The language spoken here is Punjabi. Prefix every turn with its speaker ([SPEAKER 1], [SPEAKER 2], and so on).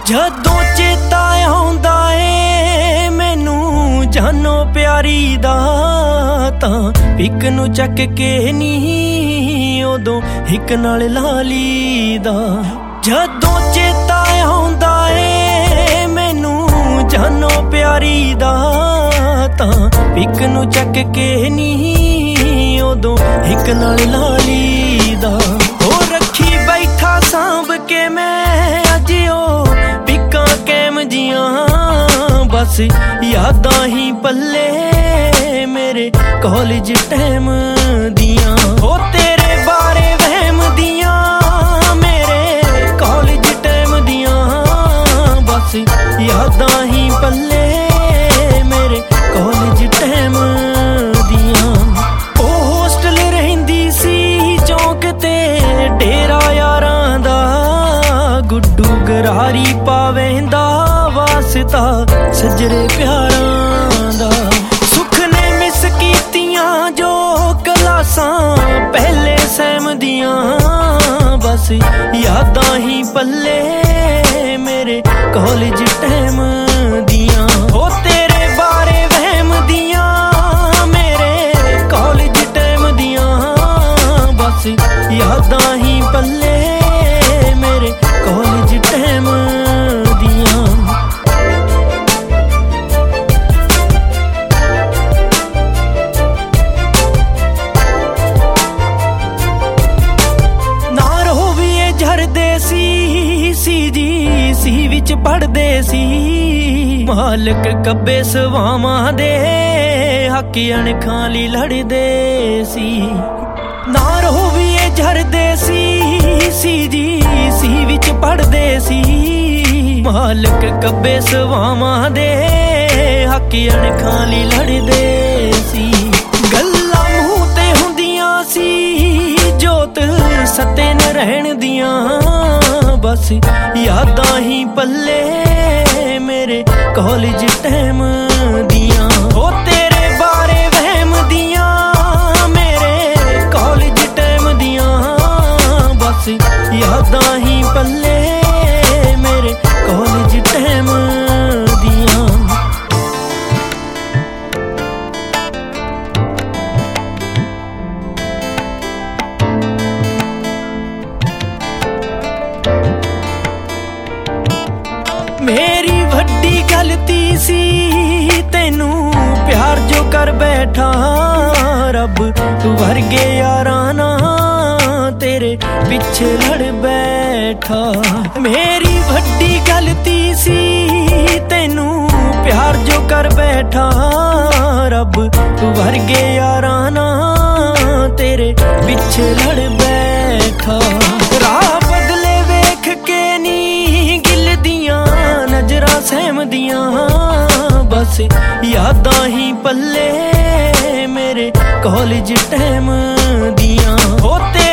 [SPEAKER 1] ਜਦੋਂ ਚੇਤਾ ਆਉਂਦਾ ਏ ਮੈਨੂੰ ਜਾਨੋ ਪਿਆਰੀ ਦਾ, ਤਾਂ ਇੱਕ ਨੂੰ ਚੱਕ ਕੇ ਨੀ ਉਦੋਂ ਇੱਕ ਨਾਲ ਲਾ ਲੀਦਾ। ਜਦੋਂ ਚੇਤਾ ਆਉਂਦਾ ਏ ਮੈਨੂੰ ਜਾਨੋ ਪਿਆਰੀ ਦਾ, ਤਾਂ ਇੱਕ ਨੂੰ ਚੱਕ ਕੇ ਨੀ ਉਦੋਂ ਇੱਕ ਨਾਲ ਲਾ ਲੀਦਾ। ਉਹ ਰੱਖੀ ਬੈਠਾ ਸਾਂਭ ਕੇ ਮੈਂ ਅੱਜ ਉਹ ਪਿੱਕਾਂ ਕੈਮ ਜੀਆਂ, ਬਸ ਯਾਦਾਂ ਹੀ ਪੱਲੇ ਮੇਰੇ ਕਾਲਜ ਟਾਈਮ ਦੀਆਂ। ਉਹ ਤੇਰੇ ਬਾਰੇ ਵਹਿਮ ਦੀਆਂ ਮੇਰੇ ਕਾਲਜ ਟਾਈਮ ਦੀਆਂ, ਬਸ ਯਾਦਾਂ ਹੀ ਪੱਲੇ ਮੇਰੇ ਕਾਲਜ ਟਾਈਮ ਦੀਆਂ। ਉਹ ਹੋਸਟਲ ਰਹਿੰਦੀ ਸੀ ਚੌਂਕ ਤੇ ਡੇਰਾ ਯਾਰਾਂ ਦਾ, ਗੁੱਡੂ ਗਰਾਰੀ ਪਾਵੇਂਦਾ ਵਾਸਤਾ ਸੱਜਰੇ ਪਿਆਰਾਂ ਦਾ। ਸੁੱਖ ਨੇ ਮਿਸ ਕੀਤੀਆਂ ਜੋ ਕਲਾਸਾਂ ਪਹਿਲੇ ਸੈਮ ਦੀਆਂ, ਬਸ ਯਾਦਾਂ ਹੀ ਪੱਲੇ ਮੇਰੇ ਕਾਲਜ ਟਾਈਮ ਦੀਆਂ। ਉਹ ਤੇਰੇ ਬਾਰੇ ਵਹਿਮ ਦੀਆਂ ਮੇਰੇ ਕਾਲਜ ਟਾਈਮ ਦੀਆਂ, ਬਸ ਯਾਦਾਂ ਹੀ ਪੱਲੇ ਮੇਰੇ ਕਾਲਜ ਟਾਈਮ ਦੀਆਂ। ਨਾ ਰਹੋ ਵੀ ਇਹ ਝਰਦੇ ਸੀ ਜੀ ਸੀ ਵਿੱਚ ਪੜਦੇ ਸੀ, ਮਾਲਕ ਕੱਬੇ ਸਵਾਵਾਂ ਦੇ ਹੱਕ ਅਣਖਾਂ ਲਈ ਲੜਦੇ ਸੀ। ਨਾ ਰਹੋ ਵੀ ਇਹ ਝਰਦੇ ਸੀ ਜੀ ਸੀ ਵਿੱਚ ਪੜਦੇ ਸੀ, ਮਾਲਕ ਕੱਬੇ ਸਵਾਵਾਂ ਦੇ ਹੱਕ ਅਣਖਾਂ ਲਈ ਲੜਦੇ ਸੀ। ਗੱਲਾਂ ਮੂੰਹ ਤੇ ਹੁੰਦੀਆਂ ਸੀ ਜੋਤ ਸੱਤੇ ਨ ਰਹਿਣ ਦੀਆਂ, ਬਸ ਯਾਦਾਂ ਹੀ ਪੱਲੇ ਮੇਰੇ ਕਾਲਜ ਟਾਈਮ ਦੀਆਂ। ਉਹ ਤੇਰੇ ਬਾਰੇ ਵਹਿਮ ਦੀਆਂ ਮੇਰੇ ਕਾਲਜ ਟਾਈਮ ਦੀਆਂ, ਬਸ ਯਾਦਾਂ ਹੀ ਪੱਲੇ ਮੇਰੇ ਕਾਲਜ ਟਾਈਮ ਦੀਆਂ। ਮੇਰੀ ਵੱਡੀ ਗਲਤੀ ਸੀ ਤੈਨੂੰ ਪਿਆਰ ਜੋ ਕਰ ਬੈਠਾ, ਰੱਬ ਵਰਗੇ ਯਾਰਾਂ ਨਾਲ ਤੇਰੇ ਪਿੱਛੇ ਲੜ ਬੈਠਾ। ਮੇਰੀ ਵੱਡੀ ਗਲਤੀ ਸੀ ਤੈਨੂੰ ਪਿਆਰ ਜੋ ਕਰ ਬੈਠਾ, ਰੱਬ ਵਰਗੇ ਯਾਰਾਂ ਨਾਲ ਤੇਰੇ ਪਿੱਛੇ ਲੜ ਬੈਠਾ। ਰਾਹ ਬਦਲੇ ਵੇਖ ਕੇ ਨੀ ਗਿੱਲ ਦੀਆਂ ਨਜ਼ਰਾਂ ਸਹਿਮਦੀਆਂ, ਬਸ ਯਾਦਾਂ ਹੀ ਪੱਲੇ ਮੇਰੇ ਕਾਲਜ ਟਾਈਮ ਦੀਆਂ। ਉਹ